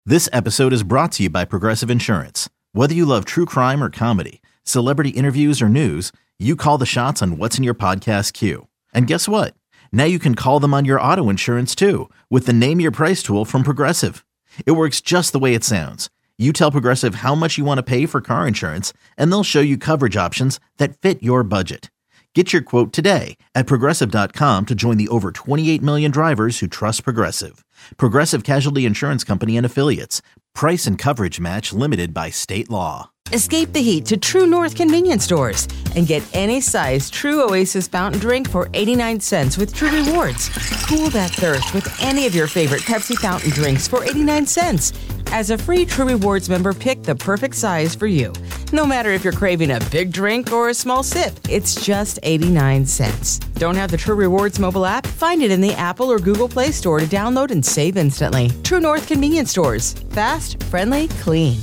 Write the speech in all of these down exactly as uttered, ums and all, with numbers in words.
This episode is brought to you by Progressive Insurance. Whether you love true crime or comedy, celebrity interviews or news, you call the shots on what's in your podcast queue. And guess what? Now you can call them on your auto insurance too with the Name Your Price tool from Progressive. It works just the way it sounds. You tell Progressive how much you want to pay for car insurance, and they'll show you coverage options that fit your budget. Get your quote today at Progressive dot com to join the over twenty-eight million drivers who trust Progressive. Progressive Casualty Insurance Company and Affiliates. Price and coverage match limited by state law. Escape the heat to True North convenience stores and get any size True Oasis fountain drink for eighty-nine cents with True Rewards. Cool that thirst with any of your favorite Pepsi fountain drinks for eighty-nine cents. As a free True Rewards member, pick the perfect size for you. No matter if you're craving a big drink or a small sip, it's just eighty-nine cents. Don't have the True Rewards mobile app? Find it in the Apple or Google Play Store to download and save instantly. True North convenience stores. Fast, friendly, clean.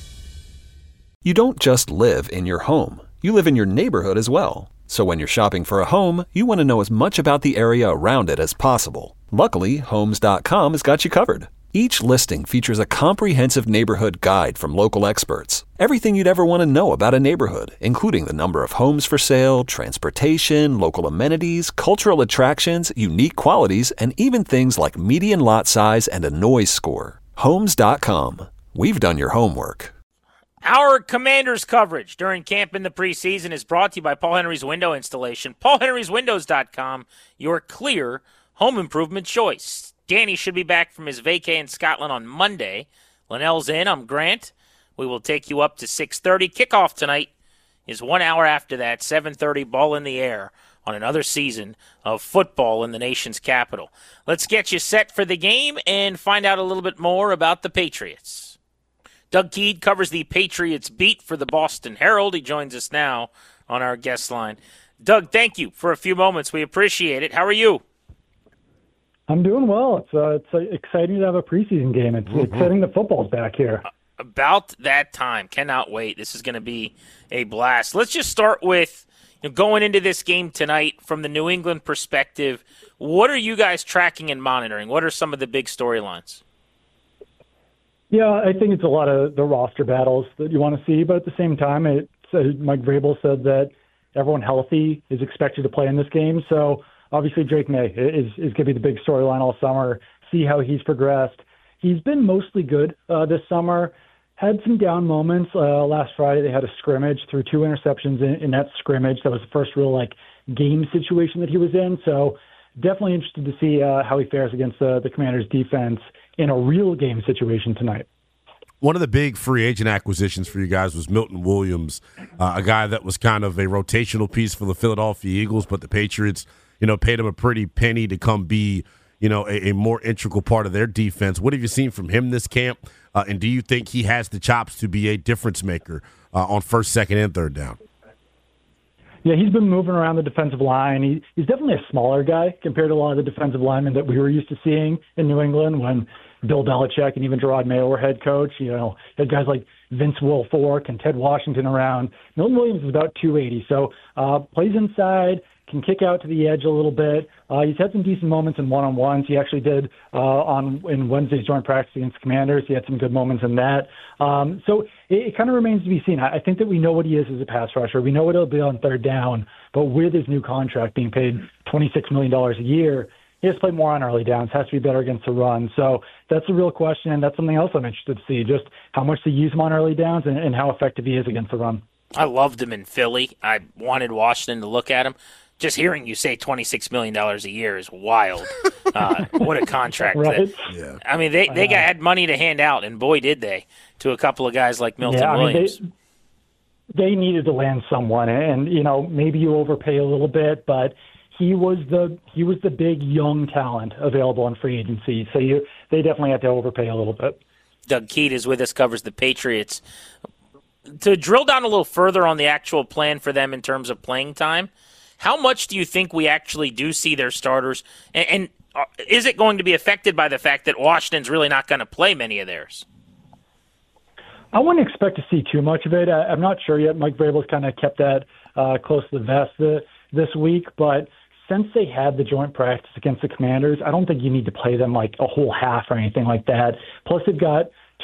You don't just live in your home. You live in your neighborhood as well. So when you're shopping for a home, you want to know as much about the area around it as possible. Luckily, Homes dot com has got you covered. Each listing features a comprehensive neighborhood guide from local experts. Everything you'd ever want to know about a neighborhood, including the number of homes for sale, transportation, local amenities, cultural attractions, unique qualities, and even things like median lot size and a noise score. Homes dot com. We've done your homework. Our Commanders coverage during camp in the preseason is brought to you by Paul Henry's Window Installation. Paul Henry's Windows dot com, your clear home improvement choice. Danny should be back from his vacay in Scotland on Monday. Linnell's in. I'm Grant. We will take you up to six thirty. Kickoff tonight is one hour after that, seven thirty, ball in the air on another season of football in the nation's capital. Let's get you set for the game and find out a little bit more about the Patriots. Doug Keed covers the Patriots beat for the Boston Herald. He joins us now on our guest line. Doug, thank you for a few moments. We appreciate it. How are you? I'm doing well. It's uh, it's uh, exciting to have a preseason game. It's mm-hmm. exciting the football's back here. About that time. Cannot wait. This is going to be a blast. Let's just start with, you know, going into this game tonight from the New England perspective. What are you guys tracking and monitoring? What are some of the big storylines? Yeah, I think it's a lot of the roster battles that you want to see, but at the same time, it's, uh, Mike Vrabel said that everyone healthy is expected to play in this game. So obviously Drake May is, is going to be the big storyline all summer, see how he's progressed. He's been mostly good uh, this summer, had some down moments. Uh, last Friday they had a scrimmage, threw two interceptions in, in that scrimmage. That was the first real like game situation that he was in. So definitely interested to see uh, how he fares against uh, the Commanders' defense in a real game situation tonight. One of the big free agent acquisitions for you guys was Milton Williams, uh, a guy that was kind of a rotational piece for the Philadelphia Eagles, but the Patriots, you know, paid him a pretty penny to come be, you know, a, a more integral part of their defense. What have you seen from him this camp, uh, and do you think he has the chops to be a difference maker uh, on first, second, and third down? Yeah, he's been moving around the defensive line. He, he's definitely a smaller guy compared to a lot of the defensive linemen that we were used to seeing in New England when Bill Belichick and even Gerard Mayo were head coach. You know, had guys like Vince Wilfork and Ted Washington around. Milton Williams is about two eighty, so uh, plays inside, can kick out to the edge a little bit. Uh, he's had some decent moments in one-on-ones. He actually did uh, on in Wednesday's joint practice against Commanders. He had some good moments in that. Um, so it, it kind of remains to be seen. I, I think that we know what he is as a pass rusher. We know what he'll be on third down, but with his new contract being paid twenty-six million dollars a year, he has to play more on early downs, has to be better against the run. So that's a real question, and that's something else I'm interested to see, just how much they use him on early downs and, and how effective he is against the run. I loved him in Philly. I wanted Washington to look at him. Just hearing you say twenty-six million dollars a year is wild. Uh, what a contract. Right? That, yeah. I mean, they, they got, had money to hand out, and boy, did they, to a couple of guys like Milton yeah, I Williams. Mean, they, they needed to land someone, and, you know, maybe you overpay a little bit, but he was the he was the big young talent available in free agency. So you they definitely had to overpay a little bit. Doug Keed is with us, covers the Patriots. To drill down a little further on the actual plan for them in terms of playing time, how much do you think we actually do see their starters? And, and is it going to be affected by the fact that Washington's really not going to play many of theirs? I wouldn't expect to see too much of it. I, I'm not sure yet. Mike Vrabel's kind of kept that uh, close to the vest the, this week, but since they had the joint practice against the Commanders, I don't think you need to play them like a whole half or anything like that. Plus, they've got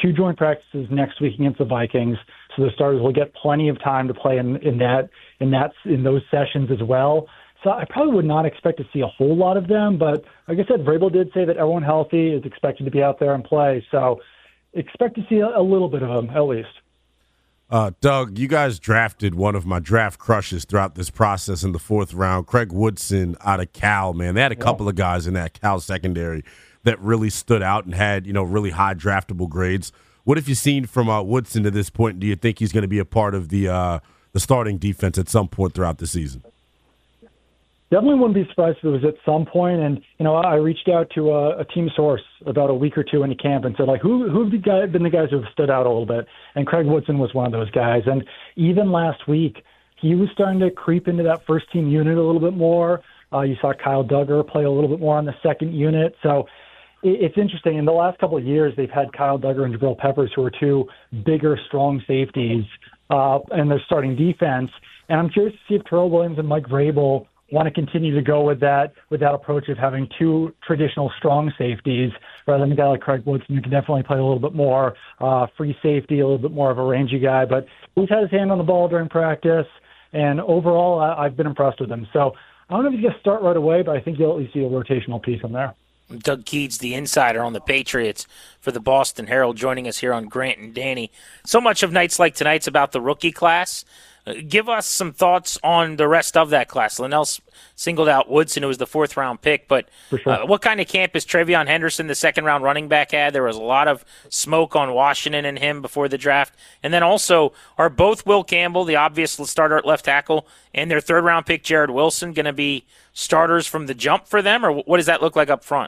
two joint practices next week against the Vikings, so the starters will get plenty of time to play in, in that in that in those sessions as well. So I probably would not expect to see a whole lot of them, but like I said, Vrabel did say that everyone healthy is expected to be out there and play, so expect to see a, a little bit of them at least. Uh, Doug, you guys drafted one of my draft crushes throughout this process in the fourth round, Craig Woodson out of Cal, man. They had a couple of guys in that Cal secondary that really stood out and had, you know, really high draftable grades. What have you seen from uh, Woodson to this point? Do you think he's going to be a part of the uh, the starting defense at some point throughout the season? Definitely wouldn't be surprised if it was at some point. And, you know, I reached out to a, a team source about a week or two into camp and said, like, who who have the guy, been the guys who have stood out a little bit? And Craig Woodson was one of those guys. And even last week, he was starting to creep into that first team unit a little bit more. Uh, you saw Kyle Duggar play a little bit more on the second unit. So it, it's interesting. In the last couple of years, they've had Kyle Duggar and Jabril Peppers, who are two bigger, strong safeties, uh, and they're starting defense. And I'm curious to see if Terrell Williams and Mike Vrabel want to continue to go with that with that approach of having two traditional strong safeties rather than a guy like Craig Woodson who can definitely play a little bit more uh, free safety, a little bit more of a rangy guy. But he's had his hand on the ball during practice, and overall I, I've been impressed with him. So I don't know if he's going to start right away, but I think you'll at least see a rotational piece in there. Doug Keeds, the insider on the Patriots for the Boston Herald, joining us here on Grant and Danny. So much of nights like tonight's about the rookie class. Uh, give us some thoughts on the rest of that class. Linnell singled out Woodson, who was the fourth-round pick, but sure. uh, what kind of camp is Trevion Henderson, the second-round running back, had? There was a lot of smoke on Washington and him before the draft. And then also, are both Will Campbell, the obvious starter at left tackle, and their third-round pick, Jared Wilson, going to be starters from the jump for them, or what does that look like up front?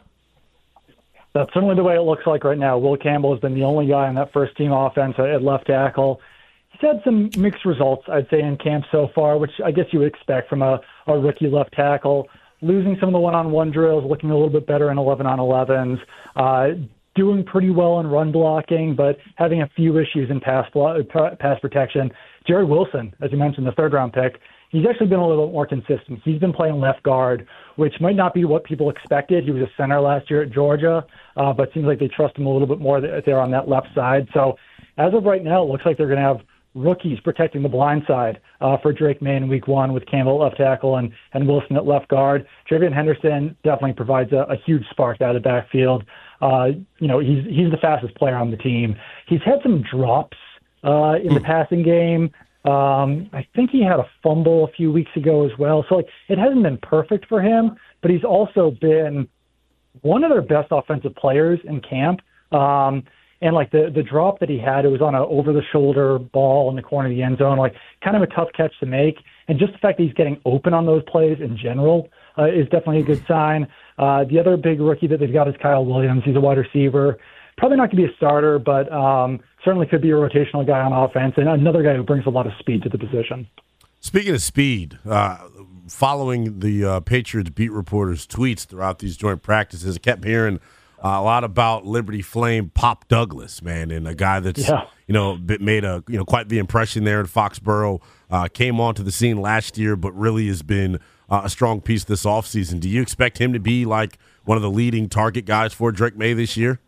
That's certainly the way it looks like right now. Will Campbell has been the only guy on that first-team offense at left tackle. He's had some mixed results, I'd say, in camp so far, which I guess you would expect from a, a rookie left tackle. Losing some of the one-on-one drills, looking a little bit better in eleven-on-elevens, uh, doing pretty well in run blocking, but having a few issues in pass blo- pass protection. Jared Wilson, as you mentioned, the third-round pick, he's actually been a little bit more consistent. He's been playing left guard, which might not be what people expected. He was a center last year at Georgia, uh, but it seems like they trust him a little bit more there on that left side. So as of right now, it looks like they're going to have rookies protecting the blind side uh, for Drake May in week one with Campbell at left tackle and, and Wilson at left guard. Trevion Henderson definitely provides a, a huge spark out of the backfield. Uh, you know, he's he's the fastest player on the team. He's had some drops uh, in the passing game. Um, I think he had a fumble a few weeks ago as well. So like, it hasn't been perfect for him, but he's also been one of their best offensive players in camp. Um, And, like, the, the drop that he had, it was on an over-the-shoulder ball in the corner of the end zone, like, kind of a tough catch to make. And just the fact that he's getting open on those plays in general uh, is definitely a good sign. Uh, the other big rookie that they've got is Kyle Williams. He's a wide receiver. Probably not going to be a starter, but um, certainly could be a rotational guy on offense and another guy who brings a lot of speed to the position. Speaking of speed, uh, following the uh, Patriots beat reporters' tweets throughout these joint practices, I kept hearing – Uh, a lot about Liberty Flame Pop Douglas, man, and a guy that's yeah. you know made a you know quite the impression there in Foxborough. Uh, came onto the scene last year, but really has been uh, a strong piece this offseason. Do you expect him to be like one of the leading target guys for Drake May this year?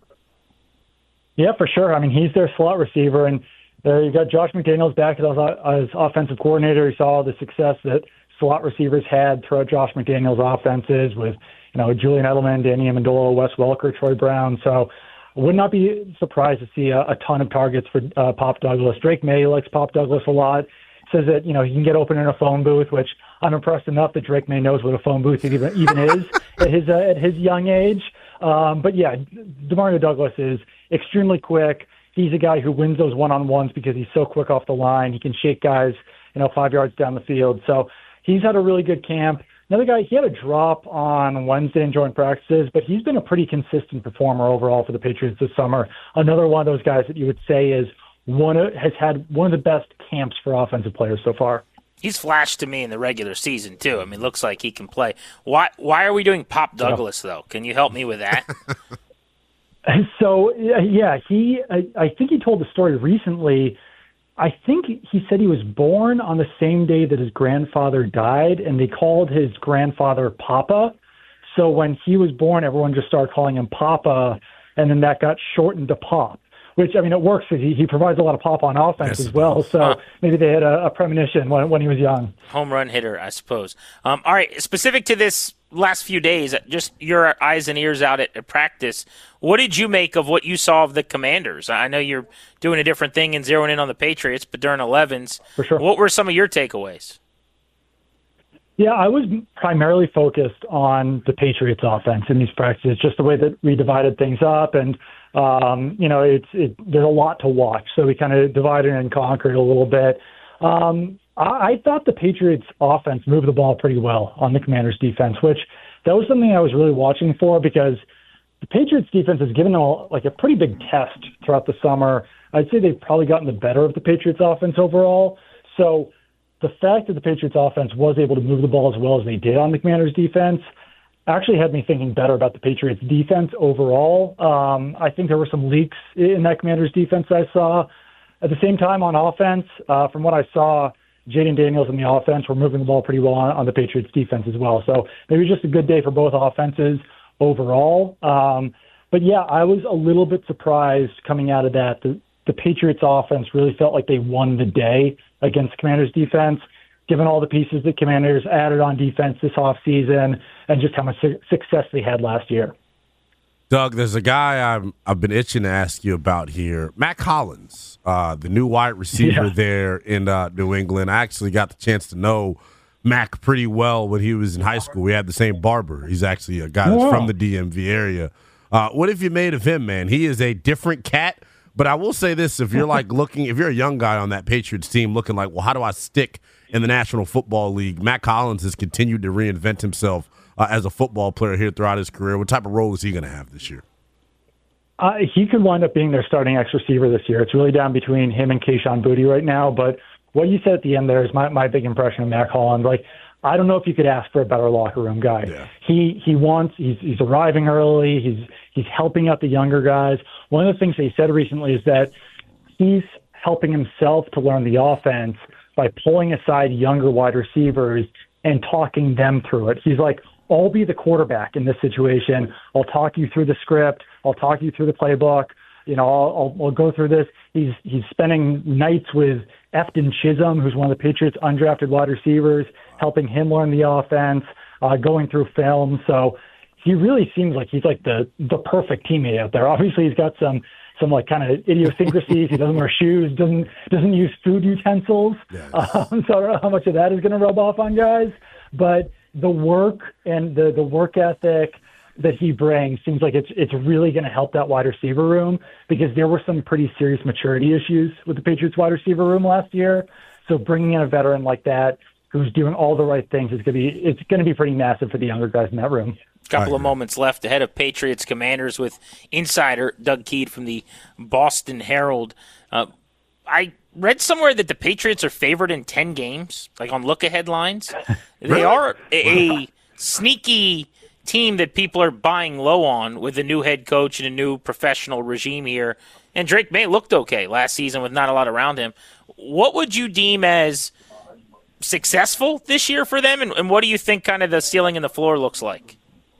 Yeah, for sure. I mean, he's their slot receiver, and there you got Josh McDaniels back as, as offensive coordinator. He saw the success that slot receivers had throughout Josh McDaniels' offenses with, you know, Julian Edelman, Danny Amendola, Wes Welker, Troy Brown. So I would not be surprised to see a, a ton of targets for uh, Pop Douglas. Drake May likes Pop Douglas a lot. Says that, you know, he can get open in a phone booth, which I'm impressed enough that Drake May knows what a phone booth even, even is at his uh, at his young age. Um, but, yeah, DeMario Douglas is extremely quick. He's a guy who wins those one-on-ones because he's so quick off the line. He can shake guys, you know, five yards down the field. So he's had a really good camp. Another guy, he had a drop on Wednesday in joint practices, but he's been a pretty consistent performer overall for the Patriots this summer. Another one of those guys that you would say is one of, has had one of the best camps for offensive players so far. He's flashed to me in the regular season, too. I mean, looks like he can play. Why Why are we doing Pop Douglas, yeah. though? Can you help me with that? so, yeah, he. I, I think he told the story recently. I think he said he was born on the same day that his grandfather died, and they called his grandfather Papa. So when he was born, everyone just started calling him Papa, and then that got shortened to Pop, which, I mean, it works because he, he provides a lot of pop on offense Yes, as well. So huh. maybe they had a, a premonition when, when he was young. Home run hitter, I suppose. Um, all right, specific to this last few days, just your eyes and ears out at, at practice, what did you make of what you saw of the Commanders? I know you're doing a different thing and zeroing in on the Patriots, but during elevens, For sure. what were some of your takeaways? Yeah, I was primarily focused on the Patriots offense in these practices, just the way that we divided things up. And, um, you know, it's it, there's a lot to watch. So we kind of divided and conquered a little bit. Um, I, I thought the Patriots offense moved the ball pretty well on the Commanders defense, which that was something I was really watching for because the Patriots defense has given them a, like a pretty big test throughout the summer. I'd say they've probably gotten the better of the Patriots offense overall. So the fact that the Patriots offense was able to move the ball as well as they did on the Commanders defense actually had me thinking better about the Patriots defense overall. Um, I think there were some leaks in that Commanders defense I saw. At the same time, on offense, uh, from what I saw, Jaden Daniels and the offense were moving the ball pretty well on, on the Patriots defense as well. So maybe just a good day for both offenses overall. Um, but yeah, I was a little bit surprised coming out of that. The, the Patriots offense really felt like they won the day against Commanders defense, given all the pieces that Commanders added on defense this offseason and just how much su- success they had last year. Doug, there's a guy I'm, I've been itching to ask you about here. Mack Hollins, uh, the new wide receiver Yeah. there in uh, New England. I actually got the chance to know Mack pretty well when he was in high school. We had the same barber. He's actually a guy that's Wow. from the D M V area. Uh, what have you made of him, man? He is a different cat. But I will say this, if you're like looking, if you're a young guy on that Patriots team looking like, well, how do I stick in the National Football League? Mack Hollins has continued to reinvent himself uh, as a football player here throughout his career. What type of role is he going to have this year? Uh, he could wind up being their starting X receiver this year. It's really down between him and Kayshon Boutte right now. But what you said at the end there is my, my big impression of Mack Hollins. Like, I don't know if you could ask for a better locker room guy. Yeah. He he wants he's he's arriving early. He's he's helping out the younger guys. One of the things that he said recently is that he's helping himself to learn the offense by pulling aside younger wide receivers and talking them through it. He's like, I'll be the quarterback in this situation. I'll talk you through the script. I'll talk you through the playbook. You know, I'll, I'll, I'll go through this. He's he's spending nights with Efton Chisholm, who's one of the Patriots' undrafted wide receivers, helping him learn the offense, uh, going through film. So he really seems like he's like the the perfect teammate out there. Obviously, he's got some some like kind of idiosyncrasies. He doesn't wear shoes, doesn't doesn't use food utensils. Yes. Um, so I don't know how much of that is going to rub off on guys, but the work and the the work ethic that he brings seems like it's it's really going to help that wide receiver room, because there were some pretty serious maturity issues with the Patriots wide receiver room last year. So bringing in a veteran like that who's doing all the right things is going to be it's going to be pretty massive for the younger guys in that room. Couple of moments left ahead of Patriots Commanders with insider Doug Keed from the Boston Herald. Uh, I read somewhere that the Patriots are favored in ten games, like on look-ahead lines. They Really? are a, a sneaky team that people are buying low on with a new head coach and a new professional regime here. And Drake May looked okay last season with not a lot around him. What would you deem as successful this year for them, and, and what do you think kind of the ceiling and the floor looks like?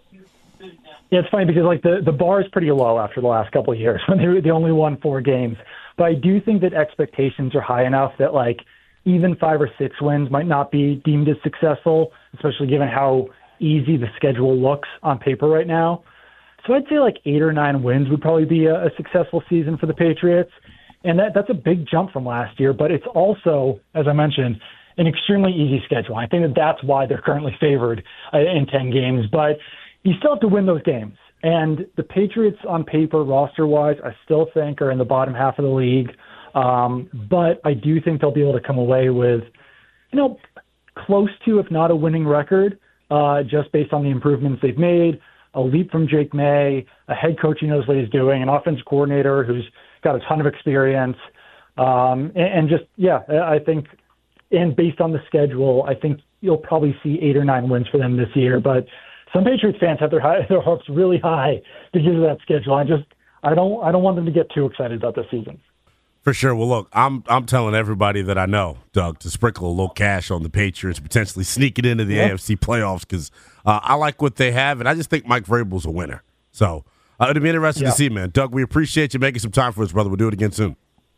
Yeah, it's funny because like the, the bar is pretty low after the last couple of years when they, they only won four games. But I do think that expectations are high enough that like even five or six wins might not be deemed as successful, especially given how easy the schedule looks on paper right now. So I'd say like eight or nine wins would probably be a, a successful season for the Patriots. And that that's a big jump from last year, but it's also, as I mentioned, an extremely easy schedule. I think that that's why they're currently favored uh, in ten games. But you still have to win those games. And the Patriots on paper, roster-wise, I still think are in the bottom half of the league. Um, but I do think they'll be able to come away with, you know, close to, if not a winning record, uh, just based on the improvements they've made, a leap from Jake May, a head coach who knows what he's doing, an offensive coordinator who's got a ton of experience. Um, and, and just, yeah, I think, and based on the schedule, I think you'll probably see eight or nine wins for them this year. But some Patriots fans have their high, their hopes really high because of that schedule. I just, I don't, I don't want them to get too excited about this season. For sure. Well, look, I'm I'm telling everybody that I know, Doug, to sprinkle a little cash on the Patriots, potentially sneak it into the Yeah. A F C playoffs, because uh, I like what they have, and I just think Mike Vrabel's a winner. So Uh, it'll be interesting yeah. to see, man. Doug, we appreciate you making some time for us, brother. We'll do it again soon.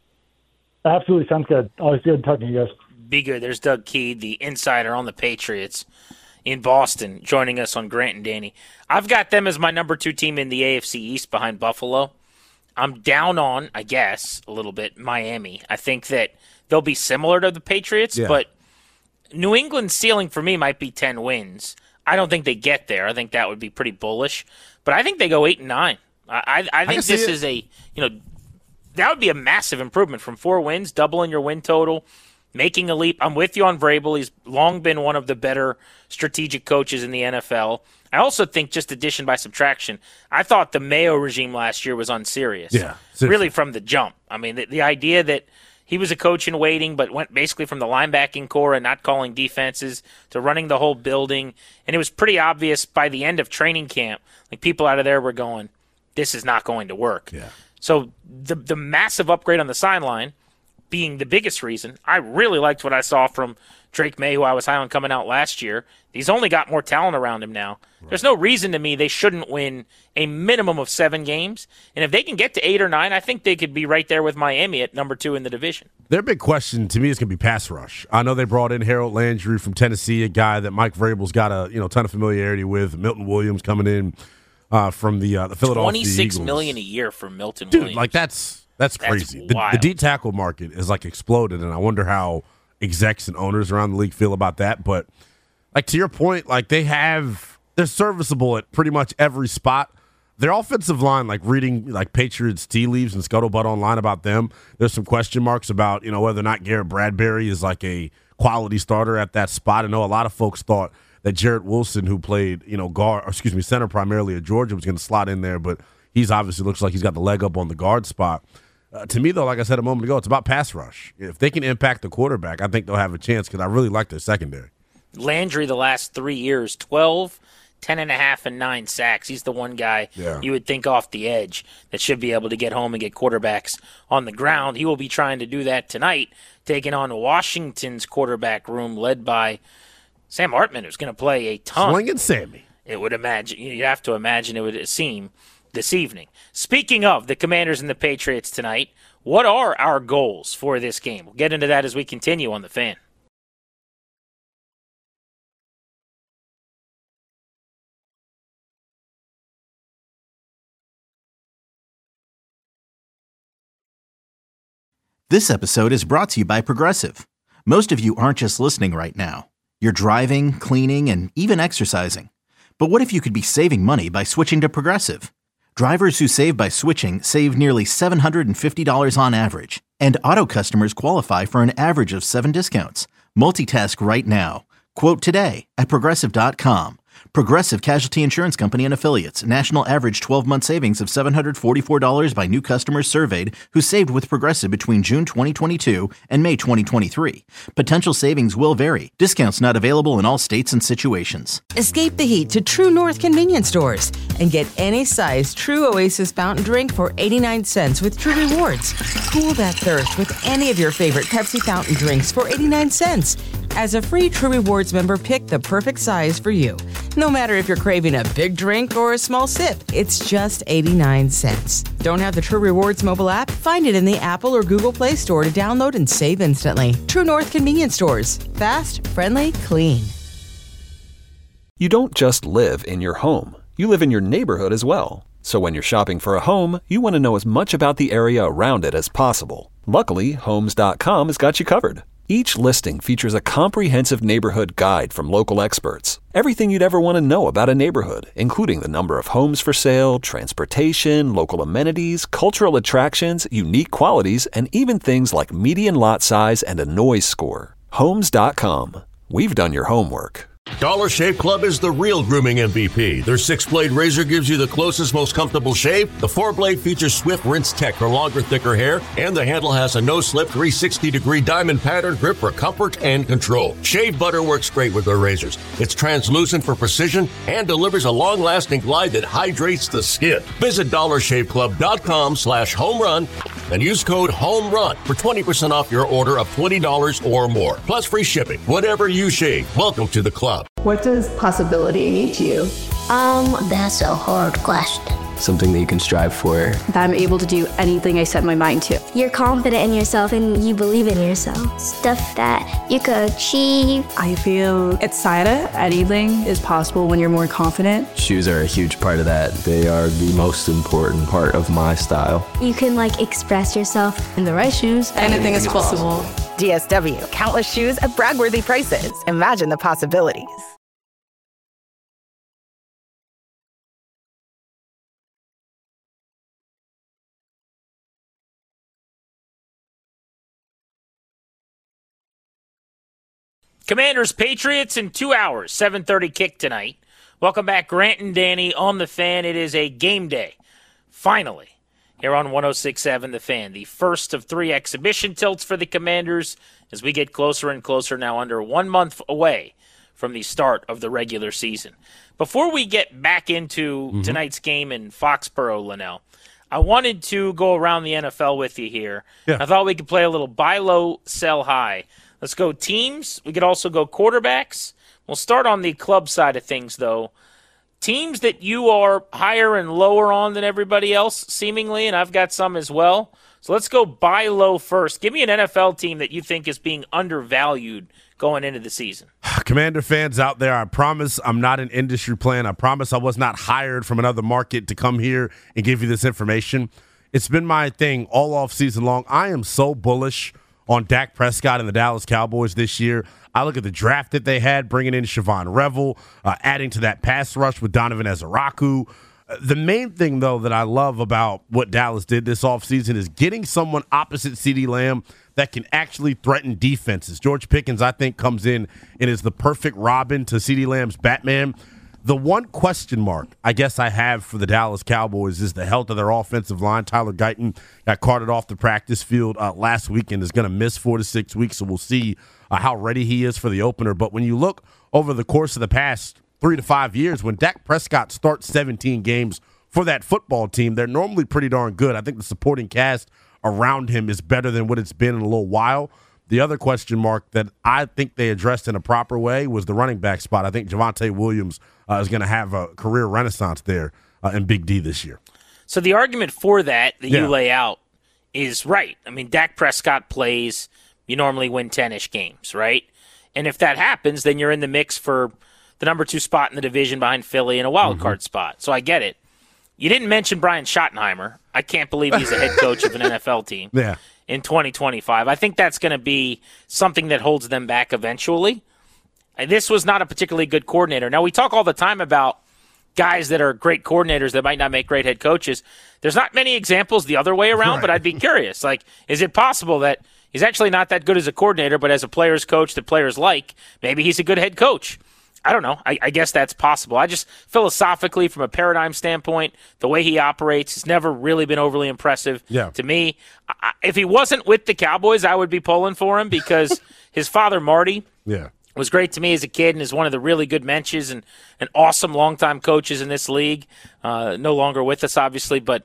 Absolutely. Sounds good. Always good talking to you guys. Be good. There's Doug Keed, the insider on the Patriots in Boston, joining us on Grant and Danny. I've got them as my number two team in the A F C East behind Buffalo. I'm down on, I guess, a little bit, Miami. I think that they'll be similar to the Patriots, yeah. but New England's ceiling for me might be ten wins. I don't think they get there. I think that would be pretty bullish. But I think they go eight and nine. I, I, I think I this is a, you know, that would be a massive improvement from four wins, doubling your win total, making a leap. I'm with you on Vrabel. He's long been one of the better strategic coaches in the N F L. I also think, just addition by subtraction, I thought the Mayo regime last year was unserious. Yeah, really from the jump. I mean, the, the idea that he was a coach in waiting, but went basically from the linebacking core and not calling defenses to running the whole building. And it was pretty obvious by the end of training camp, like people out of there were going, this is not going to work. Yeah. So the the massive upgrade on the sideline being the biggest reason. I really liked what I saw from Drake May, who I was high on coming out last year. He's only got more talent around him now. Right. There's no reason to me they shouldn't win a minimum of seven games. And if they can get to eight or nine, I think they could be right there with Miami at number two in the division. Their big question to me is going to be pass rush. I know they brought in Harold Landry from Tennessee, a guy that Mike Vrabel's got a you know ton of familiarity with. Milton Williams coming in uh, from the uh, the Philadelphia twenty-six Eagles. million dollars a year for Milton Dude, Williams. like that's that's crazy. That's the, the D tackle market is like exploded, and I wonder how execs and owners around the league feel about that. But like to your point, like they have they're serviceable at pretty much every spot. Their offensive line, like reading like Patriots tea leaves and scuttlebutt online about them, there's some question marks about you know whether or not Garrett Bradbury is like a quality starter at that spot. I know a lot of folks thought that Jarrett Wilson, who played you know guard, or excuse me, center primarily at Georgia, was going to slot in there, but he's obviously looks like he's got the leg up on the guard spot. Uh, to me, though, like I said a moment ago, it's about pass rush. If they can impact the quarterback, I think they'll have a chance because I really like their secondary. Landry, the last three years, twelve, ten and a half, and nine sacks. He's the one guy yeah. you would think off the edge that should be able to get home and get quarterbacks on the ground. He will be trying to do that tonight, taking on Washington's quarterback room led by Sam Hartman, who's going to play a ton. Swinging Sammy. It would imagine. You have to imagine it would seem this evening. Speaking of the Commanders and the Patriots tonight, what are our goals for this game? We'll get into that as we continue on The Fan. This episode is brought to you by Progressive. Most of you aren't just listening right now. You're driving, cleaning, and even exercising. But what if you could be saving money by switching to Progressive? Drivers who save by switching save nearly seven hundred fifty dollars on average. And auto customers qualify for an average of seven discounts. Multitask right now. Quote today at Progressive dot com. Progressive Casualty Insurance Company and Affiliates. National average twelve-month savings of seven hundred forty-four dollars by new customers surveyed who saved with Progressive between June twenty twenty-two and May twenty twenty-three. Potential savings will vary. Discounts not available in all states and situations. Escape the heat to True North convenience stores and get any size True Oasis fountain drink for eighty-nine cents with True Rewards. Cool that thirst with any of your favorite Pepsi fountain drinks for eighty-nine cents. As a free True Rewards member, pick the perfect size for you. No matter if you're craving a big drink or a small sip, it's just eighty-nine cents. Don't have the True Rewards mobile app? Find it in the Apple or Google Play Store to download and save instantly. True North convenience stores. Fast, friendly, clean. You don't just live in your home. You live in your neighborhood as well. So when you're shopping for a home, you want to know as much about the area around it as possible. Luckily, Homes dot com has got you covered. Each listing features a comprehensive neighborhood guide from local experts. Everything you'd ever want to know about a neighborhood, including the number of homes for sale, transportation, local amenities, cultural attractions, unique qualities, and even things like median lot size and a noise score. Homes dot com. We've done your homework. Dollar Shave Club is the real grooming M V P. Their six-blade razor gives you the closest, most comfortable shave. The four-blade features swift rinse tech for longer, thicker hair. And the handle has a no-slip three sixty degree diamond pattern grip for comfort and control. Shave butter works great with their razors. It's translucent for precision and delivers a long-lasting glide that hydrates the skin. Visit dollar shave club dot com slash home run and use code HOMERUN for twenty percent off your order of twenty dollars or more. Plus free shipping. Whatever you shave, welcome to the club. What does possibility mean to you? Um, that's a hard question. something that you can strive for. That I'm able to do anything I set my mind to. You're confident in yourself and you believe in yourself. Stuff that you could achieve. I feel excited. Anything is possible when you're more confident. Shoes are a huge part of that. They are the most important part of my style. You can like express yourself. In the right shoes, anything is possible. D S W, countless shoes at brag-worthy prices. Imagine the possibilities. Commanders Patriots in two hours, seven thirty kick tonight. Welcome back, Grant and Danny on The Fan. It is a game day, finally, here on one oh six point seven The Fan. The first of three exhibition tilts for the Commanders as we get closer and closer now, under one month away from the start of the regular season. Before we get back into mm-hmm. tonight's game in Foxborough, Linnell, I wanted to go around the N F L with you here. Yeah. I thought we could play a little buy low, sell high. Let's go teams. We could also go quarterbacks. We'll start on the club side of things, though. Teams that you are higher and lower on than everybody else, seemingly, and I've got some as well. So let's go buy low first. Give me an N F L team that you think is being undervalued going into the season. Commander fans out there, I promise I'm not an industry plan. I promise I was not hired from another market to come here and give you this information. It's been my thing all off season long. I am so bullish on Dak Prescott and the Dallas Cowboys this year. I look at the draft that they had, bringing in Siobhan Revel, uh, adding to that pass rush with Donovan Ezeraku. Uh, the main thing, though, that I love about what Dallas did this offseason is getting someone opposite CeeDee Lamb that can actually threaten defenses. George Pickens, I think, comes in and is the perfect Robin to CeeDee Lamb's Batman. The one question mark I guess I have for the Dallas Cowboys is the health of their offensive line. Tyler Guyton got carted off the practice field uh, last week and is going to miss four to six weeks, so we'll see uh, how ready he is for the opener. But when you look over the course of the past three to five years, when Dak Prescott starts seventeen games for that football team, they're normally pretty darn good. I think the supporting cast around him is better than what it's been in a little while. The other question mark that I think they addressed in a proper way was the running back spot. I think Javonte Williams uh, is going to have a career renaissance there uh, in Big D this year. So the argument for that that yeah. you lay out is right. I mean, Dak Prescott plays, you normally win ten-ish games, right? And if that happens, then you're in the mix for the number two spot in the division behind Philly and a wild mm-hmm. card spot. So I get it. You didn't mention Brian Schottenheimer. I can't believe he's a head coach of an N F L team. Yeah. In twenty twenty-five. I think that's going to be something that holds them back eventually. This was not a particularly good coordinator. Now, we talk all the time about guys that are great coordinators that might not make great head coaches. There's not many examples the other way around, right. But I'd be curious. Like, is it possible that he's actually not that good as a coordinator, but as a player's coach that players like, maybe he's a good head coach? I don't know. I, I guess that's possible. I just, philosophically, from a paradigm standpoint, the way he operates has never really been overly impressive yeah. to me. I, if he wasn't with the Cowboys, I would be pulling for him because his father, Marty, yeah. was great to me as a kid and is one of the really good menches and, and awesome longtime coaches in this league. Uh, no longer with us, obviously, but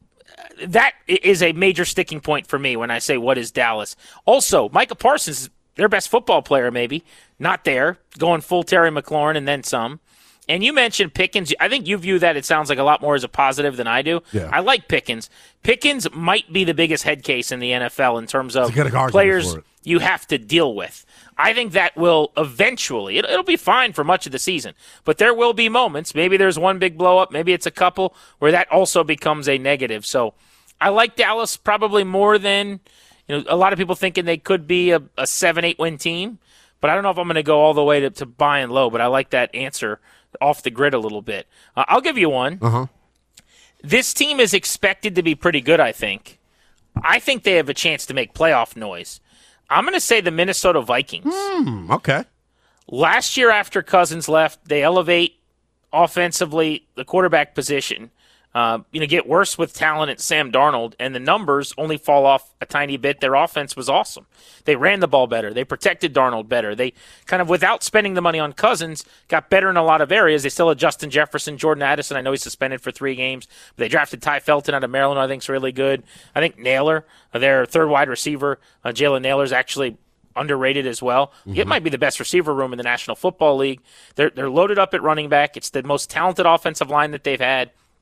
that is a major sticking point for me when I say, what is Dallas? Also, Micah Parsons is their best football player, maybe. Not there, going full Terry McLaurin and then some. And you mentioned Pickens. I think you view that, it sounds like, a lot more as a positive than I do. Yeah. I like Pickens. Pickens might be the biggest head case in the N F L in terms of players you have to deal with. I think that will eventually, it, it'll be fine for much of the season, but there will be moments, maybe there's one big blow up, maybe it's a couple, where that also becomes a negative. So I like Dallas probably more than, you know, a lot of people thinking they could be a, a seven, eight win team. But I don't know if I'm going to go all the way to, to buy and low, but I like that answer off the grid a little bit. Uh, I'll give you one. Uh-huh. This team is expected to be pretty good, I think. I think they have a chance to make playoff noise. I'm going to say the Minnesota Vikings. Mm, okay. Last year after Cousins left, they elevate offensively the quarterback position. Uh, you know, get worse with talent at Sam Darnold, and the numbers only fall off a tiny bit. Their offense was awesome. They ran the ball better. They protected Darnold better. They kind of, without spending the money on Cousins, got better in a lot of areas. They still had Justin Jefferson, Jordan Addison. I know he's suspended for three games. But they drafted Ty Felton out of Maryland, who I think is really good. I think Naylor, their third wide receiver, uh, Jalen Naylor, is actually underrated as well. Mm-hmm. It might be the best receiver room in the National Football League. They're, they're loaded up at running back. It's the most talented offensive line that they've had.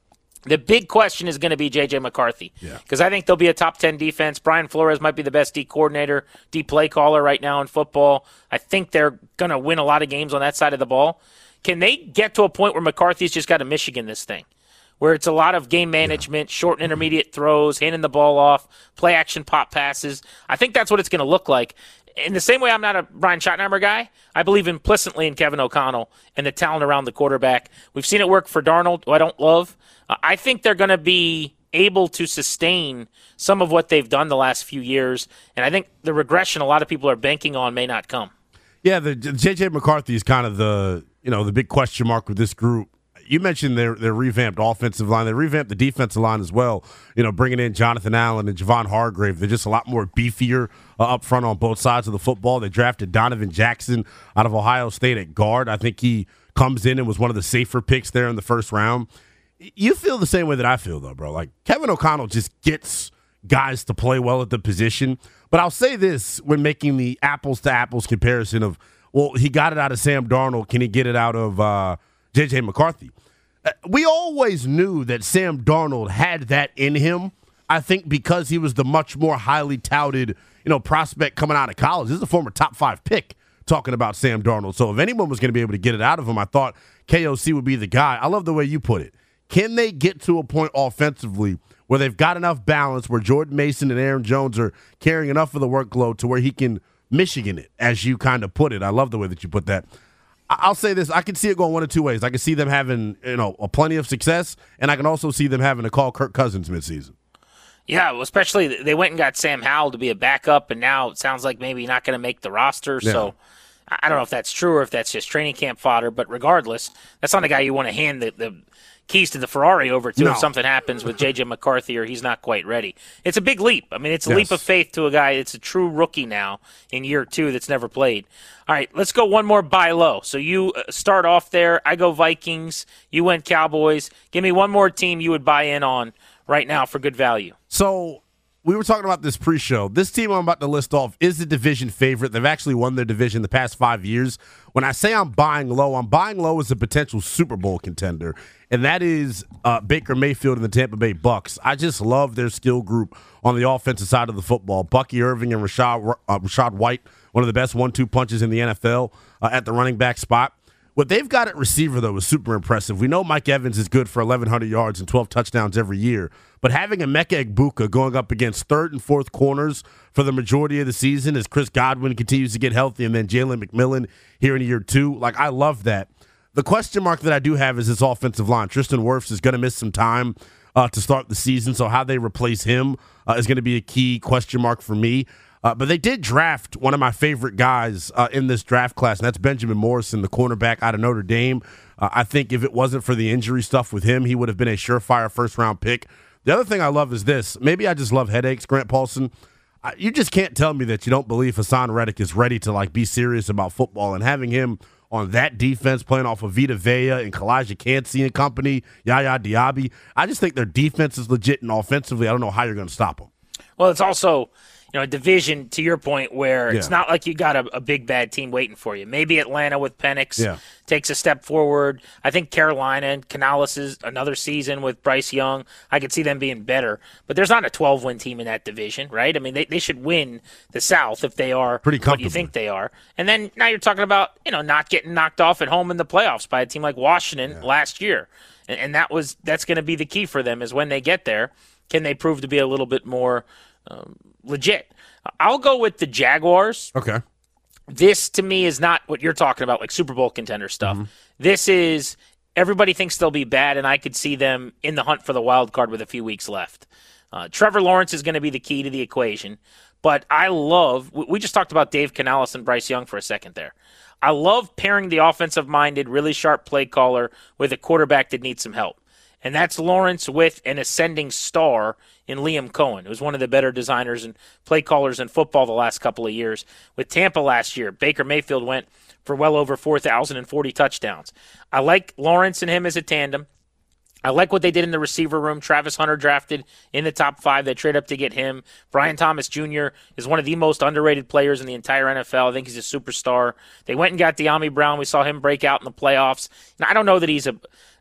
The big question is going to be J J. McCarthy, because Yeah. I think they'll be a top ten defense. Brian Flores might be the best D coordinator, D play caller right now in football. I think they're going to win a lot of games on that side of the ball. Can they get to a point where McCarthy's just got to Michigan this thing, where it's a lot of game management, yeah. short and intermediate throws, handing the ball off, play action pop passes? I think that's what it's going to look like. In the same way I'm not a Brian Schottenheimer guy, I believe implicitly in Kevin O'Connell and the talent around the quarterback. We've seen it work for Darnold, who I don't love. Uh, I think they're going to be able to sustain some of what they've done the last few years, and I think the regression a lot of people are banking on may not come. Yeah, the J J. McCarthy is kind of the you know the big question mark with this group. You mentioned their their revamped offensive line. They revamped the defensive line as well, you know, bringing in Jonathan Allen and Javon Hargrave. They're just a lot more beefier uh, up front on both sides of the football. They drafted Donovan Jackson out of Ohio State at guard. I think he comes in and was one of the safer picks there in the first round. You feel the same way that I feel, though, bro. Like, Kevin O'Connell just gets guys to play well at the position. But I'll say this when making the apples-to-apples comparison of, well, he got it out of Sam Darnold. Can he get it out of uh, J J. McCarthy? We always knew that Sam Darnold had that in him, I think, because he was the much more highly touted, you know, prospect coming out of college. This is a former top five pick talking about Sam Darnold. So if anyone was going to be able to get it out of him, I thought K O C would be the guy. I love the way you put it. Can they get to a point offensively where they've got enough balance, where Jordan Mason and Aaron Jones are carrying enough of the workload to where he can Michigan it, as you kind of put it? I love the way that you put that. I'll say this. I can see it going one of two ways. I can see them having, you know, a plenty of success, and I can also see them having to call Kirk Cousins midseason. Yeah, well, especially they went and got Sam Howell to be a backup, and now it sounds like maybe not going to make the roster. Yeah. So I don't know if that's true or if that's just training camp fodder, but regardless, that's not a guy you want to hand the, the keys to the Ferrari over to no. if something happens with J J. McCarthy or he's not quite ready. It's a big leap. I mean, it's a yes. leap of faith to a guy. It's a true rookie now in year two that's never played. All right, let's go one more buy low. So you start off there. I go Vikings. You went Cowboys. Give me one more team you would buy in on right now for good value. So we were talking about this pre-show. This team I'm about to list off is the division favorite. They've actually won their division the past five years. When I say I'm buying low, I'm buying low as a potential Super Bowl contender, and that is uh, Baker Mayfield and the Tampa Bay Bucks. I just love their skill group on the offensive side of the football. Bucky Irving and Rashad, uh, Rashad White, one of the best one two punches in the N F L uh, at the running back spot. What they've got at receiver, though, is super impressive. We know Mike Evans is good for eleven hundred yards and twelve touchdowns every year, but having Emeka Egbuka going up against third and fourth corners for the majority of the season as Chris Godwin continues to get healthy, and then Jalen McMillan here in year two, like, I love that. The question mark that I do have is this offensive line. Tristan Wirfs is going to miss some time uh, to start the season, so how they replace him uh, is going to be a key question mark for me. Uh, but they did draft one of my favorite guys uh, in this draft class, and that's Benjamin Morrison, the cornerback out of Notre Dame. Uh, I think if it wasn't for the injury stuff with him, he would have been a surefire first-round pick. The other thing I love is this. Maybe I just love headaches, Grant Paulson. Uh, you just can't tell me that you don't believe Hassan Reddick is ready to, like, be serious about football, and having him on that defense playing off of Vita Vea and Kalijah Kancey and company, Yaya Diaby. I just think their defense is legit, and offensively, I don't know how you're going to stop them. Well, it's also, you know, a division, to your point, where yeah. it's not like you got a, a big bad team waiting for you. Maybe Atlanta with Penix yeah. takes a step forward. I think Carolina and Canales is another season with Bryce Young. I could see them being better. But there's not a twelve-win team in that division, right? I mean, they, they should win the South if they are Pretty what you think they are. And then now you're talking about, you know, not getting knocked off at home in the playoffs by a team like Washington yeah. last year. And, and that was that's going to be the key for them is when they get there, can they prove to be a little bit more um, legit? I'll go with the Jaguars. Okay. This, to me, is not what you're talking about, like Super Bowl contender stuff. Mm-hmm. This is everybody thinks they'll be bad, and I could see them in the hunt for the wild card with a few weeks left. Uh, Trevor Lawrence is going to be the key to the equation, but I love – we just talked about Dave Canales and Bryce Young for a second there. I love pairing the offensive-minded, really sharp play caller with a quarterback that needs some help. And that's Lawrence with an ascending star in Liam Cohen, who's one of the better designers and play callers in football the last couple of years. With Tampa last year, Baker Mayfield went for well over four thousand forty touchdowns. I like Lawrence and him as a tandem. I like what they did in the receiver room. Travis Hunter drafted in the top five. They trade up to get him. Brian Thomas Junior is one of the most underrated players in the entire N F L. I think he's a superstar. They went and got De'Ami Brown. We saw him break out in the playoffs. Now, I don't know that he's a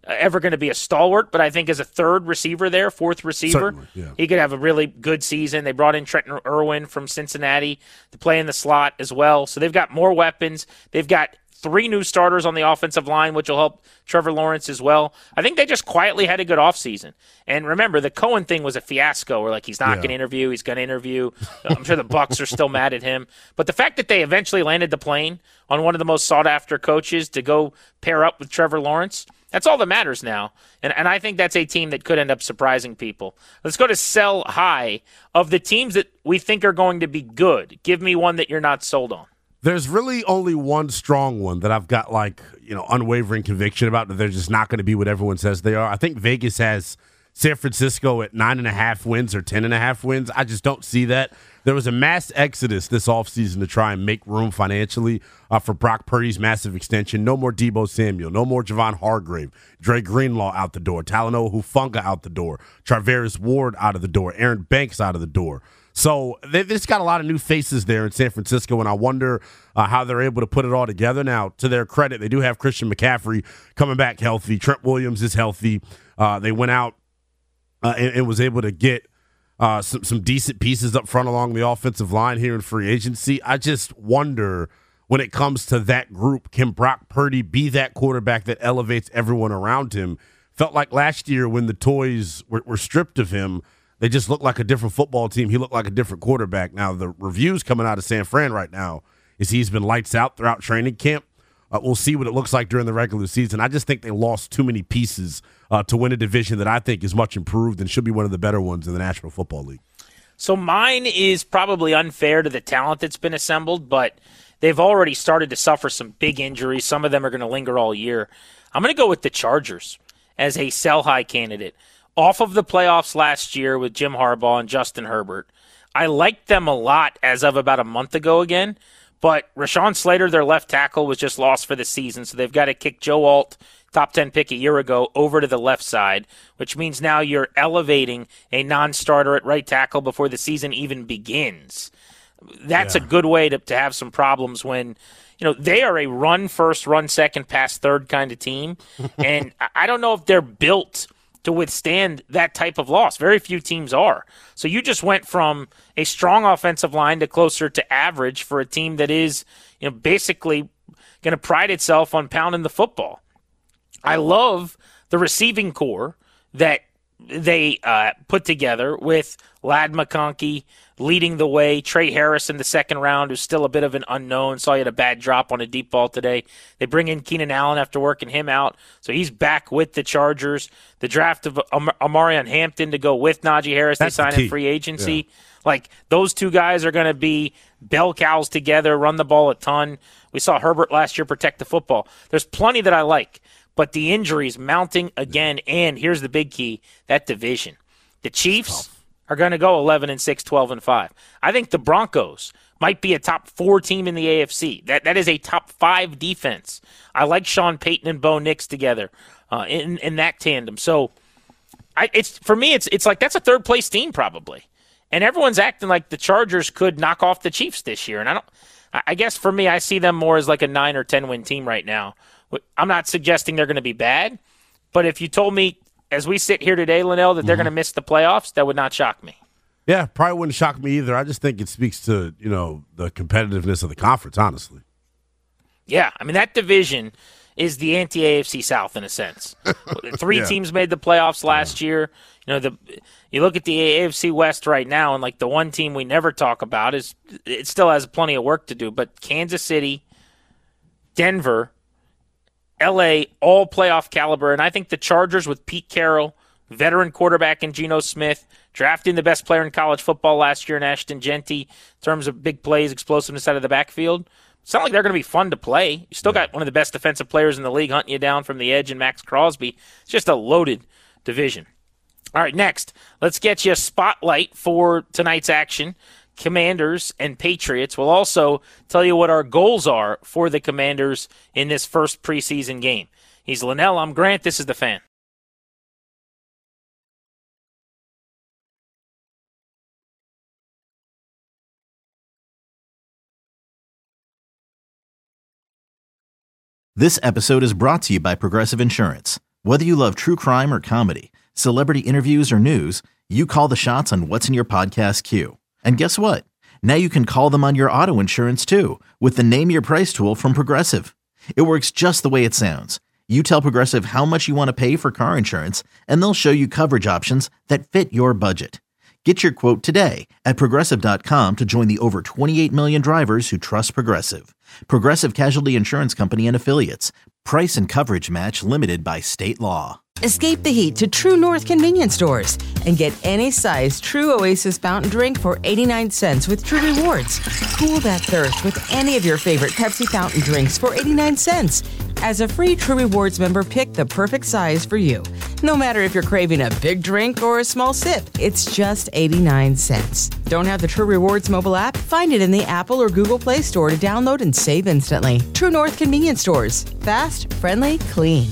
ever going to be a stalwart, but I think as a third receiver there, fourth receiver, yeah. he could have a really good season. They brought in Trenton Irwin from Cincinnati to play in the slot as well. So they've got more weapons. They've got three new starters on the offensive line, which will help Trevor Lawrence as well. I think they just quietly had a good offseason. And remember, the Cohen thing was a fiasco where, like, he's not Yeah. going to interview, he's going to interview. I'm sure the Bucs are still mad at him. But the fact that they eventually landed the plane on one of the most sought-after coaches to go pair up with Trevor Lawrence, that's all that matters now. And and I think that's a team that could end up surprising people. Let's go to sell high. Of the teams that we think are going to be good, give me one that you're not sold on. There's really only one strong one that I've got, like, you know, unwavering conviction about, that they're just not going to be what everyone says they are. I think Vegas has San Francisco at nine and a half wins or ten and a half wins. I just don't see that. There was a mass exodus this offseason to try and make room financially uh, for Brock Purdy's massive extension. No more Deebo Samuel. No more Javon Hargrave. Dre Greenlaw out the door. Talanoa Hufanga out the door. Charvarius Ward out of the door. Aaron Banks out of the door. So they've just got a lot of new faces there in San Francisco, and I wonder uh, how they're able to put it all together. Now, to their credit, they do have Christian McCaffrey coming back healthy. Trent Williams is healthy. Uh, they went out uh, and, and was able to get uh, some, some decent pieces up front along the offensive line here in free agency. I just wonder, when it comes to that group, can Brock Purdy be that quarterback that elevates everyone around him? Felt like last year when the toys were, were stripped of him, they just looked like a different football team. He looked like a different quarterback. Now, the reviews coming out of San Fran right now is he's been lights out throughout training camp. Uh, we'll see what it looks like during the regular season. I just think they lost too many pieces uh, to win a division that I think is much improved and should be one of the better ones in the National Football League. So mine is probably unfair to the talent that's been assembled, but they've already started to suffer some big injuries. Some of them are going to linger all year. I'm going to go with the Chargers as a sell-high candidate. Off of the playoffs last year with Jim Harbaugh and Justin Herbert, I liked them a lot as of about a month ago again, but Rashawn Slater, their left tackle, was just lost for the season, so they've got to kick Joe Alt, top ten pick a year ago, over to the left side, which means now you're elevating a non-starter at right tackle before the season even begins. That's yeah. a good way to, to have some problems when, you know, they are a run-first, run-second, pass-third kind of team, and I don't know if they're built to withstand that type of loss. Very few teams are. So you just went from a strong offensive line to closer to average for a team that is, you know, basically going to pride itself on pounding the football. I love the receiving core that they uh, put together with Ladd McConkey leading the way, Trey Harris in the second round, who's still a bit of an unknown. Saw he had a bad drop on a deep ball today. They bring in Keenan Allen after working him out, so he's back with the Chargers. The draft of Am- Amarian Hampton to go with Najee Harris, That's they sign the in free agency. Yeah. Like, those two guys are going to be bell cows together, run the ball a ton. We saw Herbert last year protect the football. There's plenty that I like, but the injuries mounting again, and here's the big key, that division. The Chiefs are going to go eleven and six, twelve and five. I think the Broncos might be a top four team in the A F C. That That is a top five defense. I like Sean Payton and Bo Nix together uh, in, in that tandem. So I, it's for me, it's it's like that's a third-place team probably. And everyone's acting like the Chargers could knock off the Chiefs this year. And I don't. I guess for me, I see them more as like a nine or ten win team right now. I'm not suggesting they're going to be bad, but if you told me as we sit here today, Linnell, that they're mm-hmm. going to miss the playoffs, that would not shock me. Yeah, probably wouldn't shock me either. I just think it speaks to, you know, the competitiveness of the conference, honestly. Yeah, I mean, that division is the anti-A F C South in a sense. Three yeah. teams made the playoffs last yeah. year. You know, the you look at the A F C West right now, and like the one team we never talk about is it still has plenty of work to do, but Kansas City, Denver, L A, all playoff caliber, and I think the Chargers with Pete Carroll, veteran quarterback in Geno Smith, drafting the best player in college football last year in Ashton Genty in terms of big plays, explosiveness out of the backfield. It's not like they're going to be fun to play. You still got one of the best defensive players in the league hunting you down from the edge in Max Crosby. It's just a loaded division. All right, next, let's get you a spotlight for tonight's action. Commanders and Patriots. We'll also tell you what our goals are for the Commanders in this first preseason game. He's Linnell. I'm Grant. This is The Fan. This episode is brought to you by Progressive Insurance. Whether you love true crime or comedy, celebrity interviews or news, you call the shots on what's in your podcast queue. And guess what? Now you can call them on your auto insurance too with the Name Your Price tool from Progressive. It works just the way it sounds. You tell Progressive how much you want to pay for car insurance, and they'll show you coverage options that fit your budget. Get your quote today at Progressive dot com to join the over twenty-eight million drivers who trust Progressive. Progressive Casualty Insurance Company and Affiliates. Price and coverage match limited by state law. Escape the heat to True North convenience stores and get any size True Oasis fountain drink for eighty-nine cents with True Rewards. Cool that thirst with any of your favorite Pepsi fountain drinks for eighty-nine cents. As a free True Rewards member, pick the perfect size for you. No matter if you're craving a big drink or a small sip, it's just eighty-nine cents. Don't have the True Rewards mobile app? Find it in the Apple or Google Play Store to download and save instantly. True North convenience stores. Fast, friendly, clean.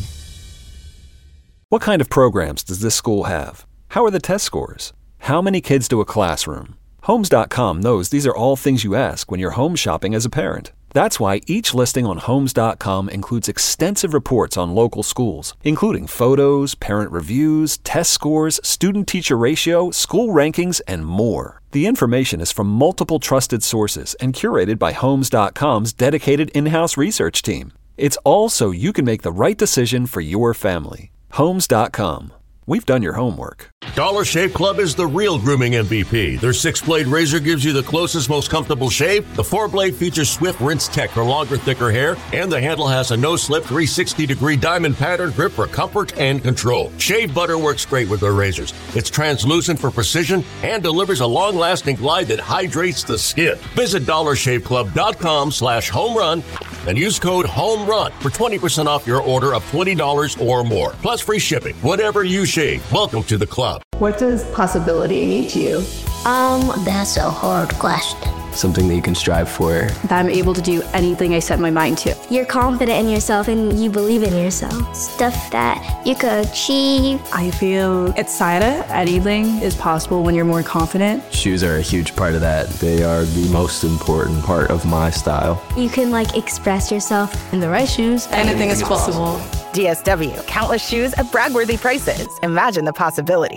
What kind of programs does this school have? How are the test scores? How many kids do a classroom? Homes dot com knows these are all things you ask when you're home shopping as a parent. That's why each listing on Homes dot com includes extensive reports on local schools, including photos, parent reviews, test scores, student-teacher ratio, school rankings, and more. The information is from multiple trusted sources and curated by Homes dot com's dedicated in-house research team. It's all so you can make the right decision for your family. Homes dot com. We've done your homework. Dollar Shave Club is the real grooming M V P. Their six-blade razor gives you the closest, most comfortable shave. The four-blade features Swift Rinse Tech for longer, thicker hair. And the handle has a no-slip three hundred sixty degree diamond pattern grip for comfort and control. Shave butter works great with their razors. It's translucent for precision and delivers a long-lasting glide that hydrates the skin. Visit dollar shave club dot com slash home run and use code HOMERUN for twenty percent off your order of twenty dollars or more. Plus free shipping. Whatever you shave, welcome to the club. What does possibility mean to you? Um, that's a hard question. Something that you can strive for. That I'm able to do anything I set my mind to. You're confident in yourself and you believe in yourself. Stuff that you could achieve. I feel excited. Anything is possible when you're more confident. Shoes are a huge part of that. They are the most important part of my style. You can like express yourself. In the right shoes, anything is possible. D S W, countless shoes at brag-worthy prices. Imagine the possibilities.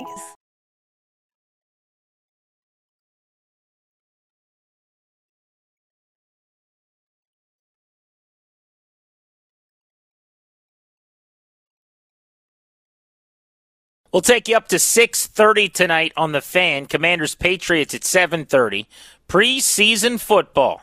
We'll take you up to six thirty tonight on The Fan. Commanders Patriots at seven thirty. Preseason football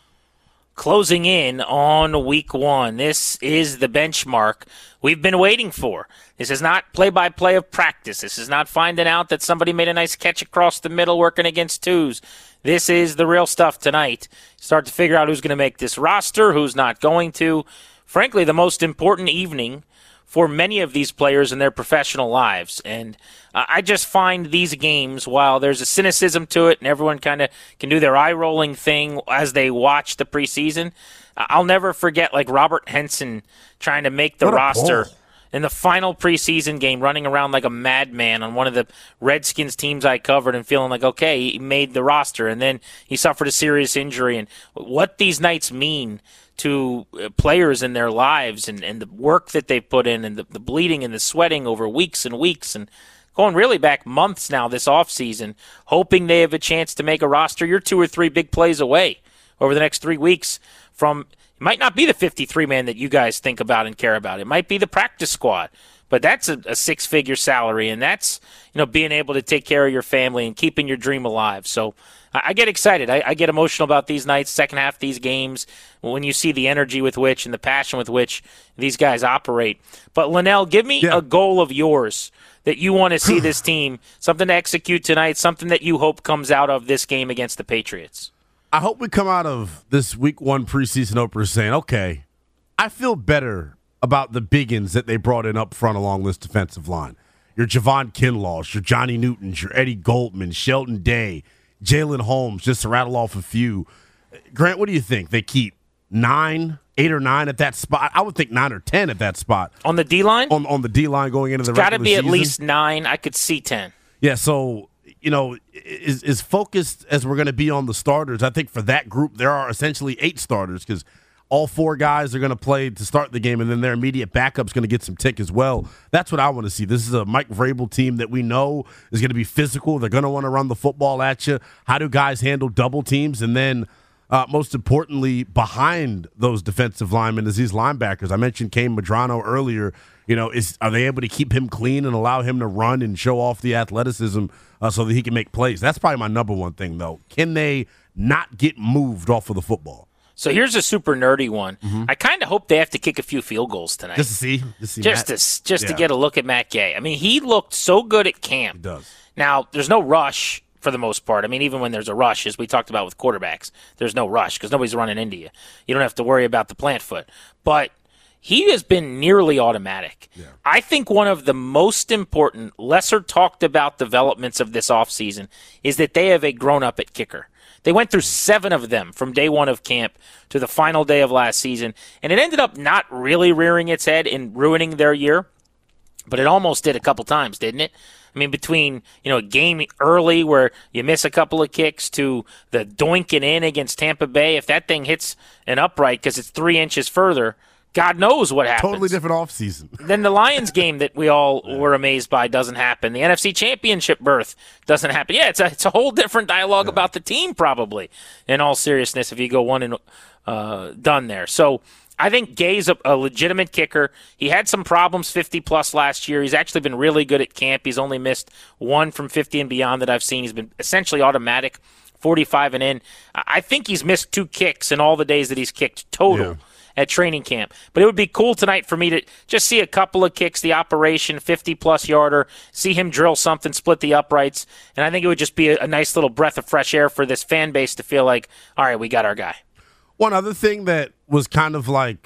closing in on week one. This is the benchmark we've been waiting for. This is not play-by-play of practice. This is not finding out that somebody made a nice catch across the middle working against twos. This is the real stuff tonight. Start to figure out who's going to make this roster, who's not going to. Frankly, the most important evening for many of these players in their professional lives. And uh, I just find these games, while there's a cynicism to it and everyone kind of can do their eye-rolling thing as they watch the preseason, I'll never forget like Robert Henson trying to make the roster in the final preseason game, running around like a madman on one of the Redskins teams I covered and feeling like, okay, he made the roster. And then he suffered a serious injury. And what these nights mean to players in their lives and, and the work that they've put in and the, the bleeding and the sweating over weeks and weeks and going really back months now this offseason, hoping they have a chance to make a roster. You're two or three big plays away over the next three weeks from – it might not be the fifty-three man that you guys think about and care about. It might be the practice squad. But that's a, a six-figure salary, and that's, you know, being able to take care of your family and keeping your dream alive. So I, I get excited. I, I get emotional about these nights, second half of these games, when you see the energy with which and the passion with which these guys operate. But, Linnell, give me yeah. a goal of yours that you want to see this team, something to execute tonight, something that you hope comes out of this game against the Patriots. I hope we come out of this week one preseason opener saying, okay, I feel better about the biggins that they brought in up front along this defensive line. Your Javon Kinlaws, your Johnny Newtons, your Eddie Goldman, Sheldon Day, Jalen Holmes, just to rattle off a few. Grant, what do you think? They keep nine, eight or nine at that spot? I would think nine or ten at that spot. On the D-line? On, on the D-line going into the it's regular season? It's got to be at least nine. I could see ten. Yeah, so, you know, is, is focused as we're going to be on the starters. I think for that group, there are essentially eight starters because all four guys are going to play to start the game, and then their immediate backup's going to get some tick as well. That's what I want to see. This is a Mike Vrabel team that we know is going to be physical. They're going to want to run the football at you. How do guys handle double teams? And then, uh, most importantly, behind those defensive linemen is these linebackers. I mentioned Kane Medrano earlier. You know, is are they able to keep him clean and allow him to run and show off the athleticism uh, so that he can make plays? That's probably my number one thing, though. Can they not get moved off of the football? So here's a super nerdy one. Mm-hmm. I kind of hope they have to kick a few field goals tonight. Just to see? Just, to, see just, Matt? to, just yeah. to get a look at Matt Gay. I mean, he looked so good at camp. He does. Now, there's no rush for the most part. I mean, even when there's a rush, as we talked about with quarterbacks, there's no rush because nobody's running into you. You don't have to worry about the plant foot. But he has been nearly automatic. Yeah. I think one of the most important, lesser talked about developments of this offseason is that they have a grown-up at kicker. They went through seven of them from day one of camp to the final day of last season, and it ended up not really rearing its head and ruining their year, but it almost did a couple times, didn't it? I mean, between, you know, a game early where you miss a couple of kicks to the doinking in against Tampa Bay, if that thing hits an upright because it's three inches further, God knows what happens. Totally different offseason. Then the Lions game that we all were amazed by doesn't happen. The N F C Championship berth doesn't happen. Yeah, it's a it's a whole different dialogue yeah. about the team probably, in all seriousness, if you go one and uh, done there. So I think Gay's a, a legitimate kicker. He had some problems fifty-plus last year. He's actually been really good at camp. He's only missed one from fifty and beyond that I've seen. He's been essentially automatic, forty-five and in. I think he's missed two kicks in all the days that he's kicked total. Yeah. At training camp. But it would be cool tonight for me to just see a couple of kicks, the operation, fifty-plus yarder, see him drill something, split the uprights, and I think it would just be a, a nice little breath of fresh air for this fan base to feel like, all right, we got our guy. One other thing that was kind of like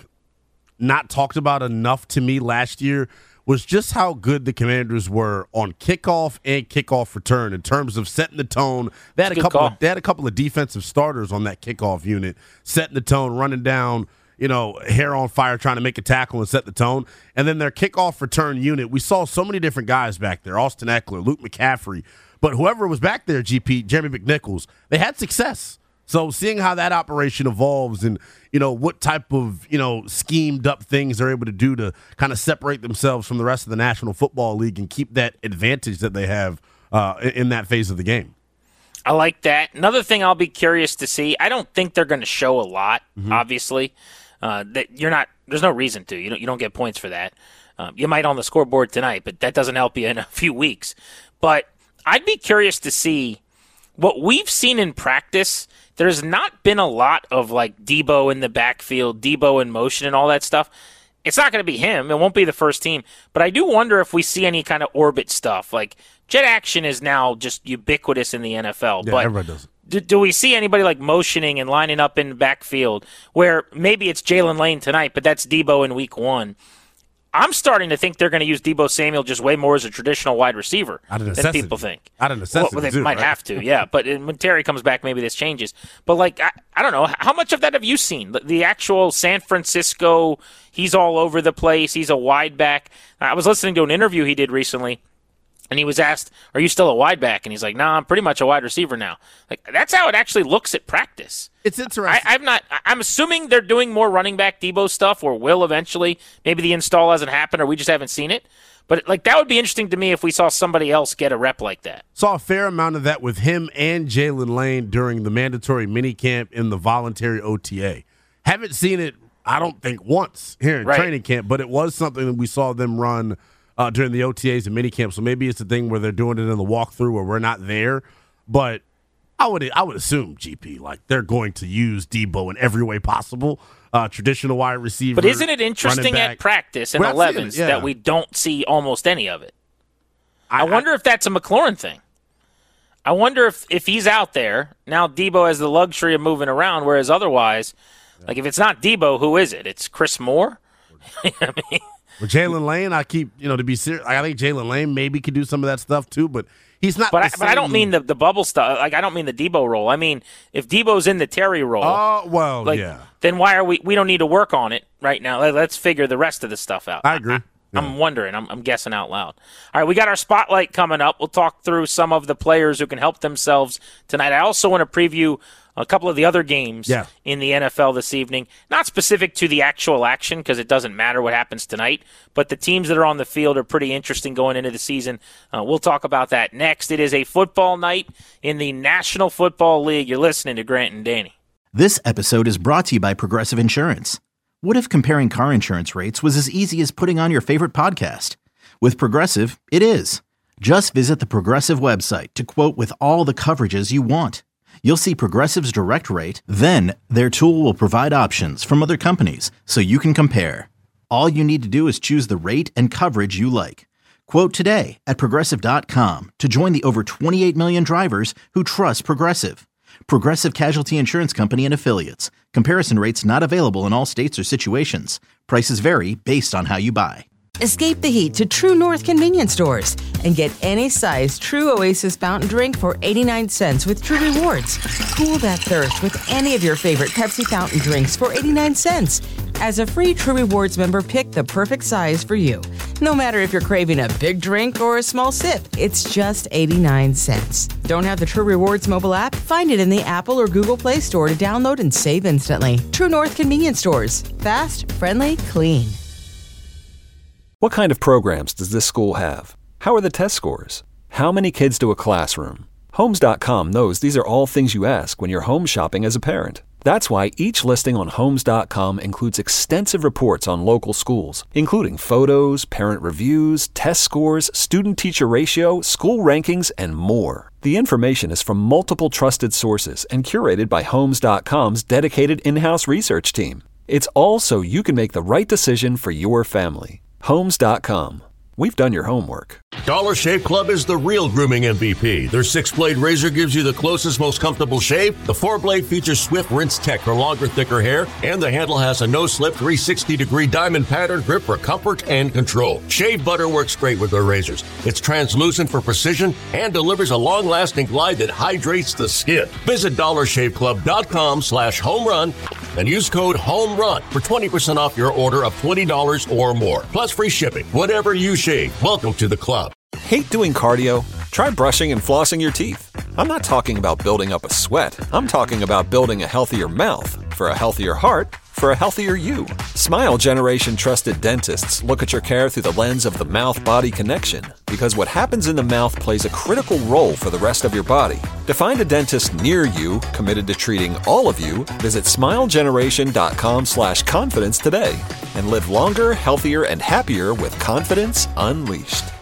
not talked about enough to me last year was just how good the Commanders were on kickoff and kickoff return in terms of setting the tone. They had a couple of, they had a couple of defensive starters on that kickoff unit, setting the tone, running down, you know, hair on fire, trying to make a tackle and set the tone. And then their kickoff return unit, we saw so many different guys back there, Austin Eckler, Luke McCaffrey. But whoever was back there, G P, Jeremy McNichols, they had success. So seeing how that operation evolves and, you know, what type of, you know, schemed up things they're able to do to kind of separate themselves from the rest of the National Football League and keep that advantage that they have uh, in that phase of the game. I like that. Another thing I'll be curious to see, I don't think they're going to show a lot, mm-hmm. obviously. Uh, that you're not. There's no reason to. You don't. You don't get points for that. Um, you might on the scoreboard tonight, but that doesn't help you in a few weeks. But I'd be curious to see what we've seen in practice. There's not been a lot of like Debo in the backfield, Debo in motion, and all that stuff. It's not going to be him. It won't be the first team. But I do wonder if we see any kind of orbit stuff. Like jet action is now just ubiquitous in the N F L. Yeah, but everybody does it. Do, do we see anybody like motioning and lining up in the backfield where maybe it's Jalen Lane tonight, but that's Debo in week one? I'm starting to think they're going to use Debo Samuel just way more as a traditional wide receiver than people think. Out of necessity, well, they too, might right? have to, yeah. But when Terry comes back, maybe this changes. But, like, I, I don't know. How much of that have you seen? The, the actual San Francisco, he's all over the place. He's a wide back. I was listening to an interview he did recently. And he was asked, are you still a wide back? And he's like, no, nah, I'm pretty much a wide receiver now. Like that's how it actually looks at practice. It's interesting. I, I'm not. I'm assuming they're doing more running back Debo stuff, or will eventually. Maybe the install hasn't happened, or we just haven't seen it. But like that would be interesting to me if we saw somebody else get a rep like that. Saw a fair amount of that with him and Jalen Lane during the mandatory minicamp in the voluntary O T A. Haven't seen it, I don't think, once here in right. training camp, but it was something that we saw them run Uh, during the O T As and minicamp, so maybe it's a thing where they're doing it in the walkthrough where we're not there. But I would I would assume, G P, like they're going to use Debo in every way possible. Uh, traditional wide receiver. But isn't it interesting at practice in elevens yeah. that we don't see almost any of it? I, I wonder I, if that's a McLaurin thing. I wonder if, if he's out there, now Debo has the luxury of moving around, whereas otherwise, yeah. like if it's not Debo, who is it? It's Chris Moore? I mean, With Jalen Lane, I keep, you know, to be serious, I think Jalen Lane maybe could do some of that stuff too, but he's not. But, the I, same. but I don't mean the, the bubble stuff. Like, I don't mean the Debo role. I mean, if Debo's in the Terry role. Oh, uh, well, like, yeah. Then why are we, we don't need to work on it right now. Let's figure the rest of the stuff out. I agree. I, yeah. I'm wondering. I'm, I'm guessing out loud. All right, we got our spotlight coming up. We'll talk through some of the players who can help themselves tonight. I also want to preview a couple of the other games yeah. in the N F L this evening. Not specific to the actual action because it doesn't matter what happens tonight, but the teams that are on the field are pretty interesting going into the season. Uh, we'll talk about that next. It is a football night in the National Football League. You're listening to Grant and Danny. This episode is brought to you by Progressive Insurance. What if comparing car insurance rates was as easy as putting on your favorite podcast? With Progressive, it is. Just visit the Progressive website to quote with all the coverages you want. You'll see Progressive's direct rate, then their tool will provide options from other companies so you can compare. All you need to do is choose the rate and coverage you like. Quote today at Progressive dot com to join the over twenty-eight million drivers who trust Progressive. Progressive Casualty Insurance Company and Affiliates. Comparison rates not available in all states or situations. Prices vary based on how you buy. Escape the heat to True North convenience stores and get any size True Oasis fountain drink for eighty-nine cents with True Rewards. Cool that thirst with any of your favorite Pepsi fountain drinks for eighty-nine cents. As a free True Rewards member, pick the perfect size for you. No matter if you're craving a big drink or a small sip, it's just eighty-nine cents. Don't have the True Rewards mobile app? Find it in the Apple or Google Play Store to download and save instantly. True North convenience stores. Fast, friendly, clean. What kind of programs does this school have? How are the test scores? How many kids do a classroom? Homes dot com knows these are all things you ask when you're home shopping as a parent. That's why each listing on Homes dot com includes extensive reports on local schools, including photos, parent reviews, test scores, student-teacher ratio, school rankings, and more. The information is from multiple trusted sources and curated by Homes dot com's dedicated in-house research team. It's all so you can make the right decision for your family. Homes dot com. We've done your homework. Dollar Shave Club is the real grooming M V P. Their six-blade razor gives you the closest, most comfortable shave. The four-blade features swift rinse tech for longer, thicker hair. And the handle has a no-slip three sixty degree diamond pattern grip for comfort and control. Shave butter works great with their razors. It's translucent for precision and delivers a long-lasting glide that hydrates the skin. Visit dollar shave club dot com slash home run and use code HOMERUN for twenty percent off your order of twenty dollars or more. Plus free shipping. Whatever you shave, welcome to the club. Hate doing cardio? Try brushing and flossing your teeth. I'm not talking about building up a sweat. I'm talking about building a healthier mouth for a healthier heart for a healthier you. Smile Generation trusted dentists look at your care through the lens of the mouth-body connection because what happens in the mouth plays a critical role for the rest of your body. To find a dentist near you committed to treating all of you, visit smile generation dot com slash confidence today and live longer, healthier, and happier with confidence unleashed.